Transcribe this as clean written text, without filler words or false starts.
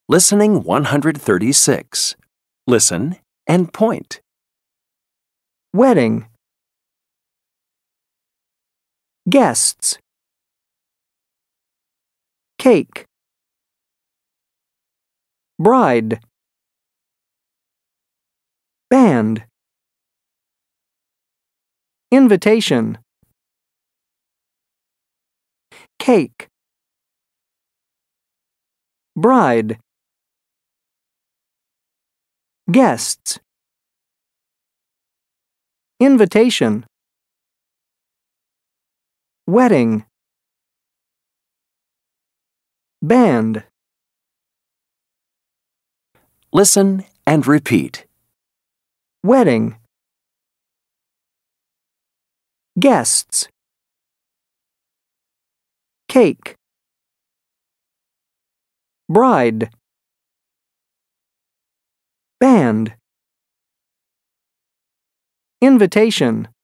Listening 136. Listen and point. Wedding. Guests. Cake. Bride. Band. Invitation. Cake. Bride. Guests. Invitation. Wedding. Band. Listen and repeat. Wedding. Guests. Cake. Bride. Band. Invitation.